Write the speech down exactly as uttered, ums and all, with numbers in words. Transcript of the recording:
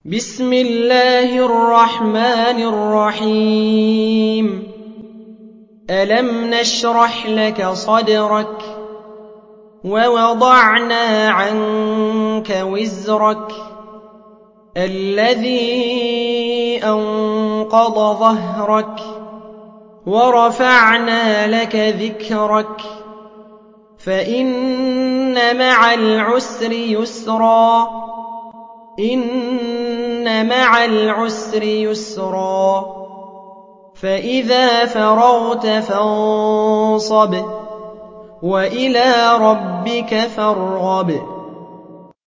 بسم الله الرحمن الرحيم ألم نشرح لك صدرك ووضعنا عنك وزرك الذي أنقض ظهرك ورفعنا لك ذكرك فإن مع العسر يسرا إن مع العسر يسرا فإذا فرغت فانصب وإلى ربك فارغب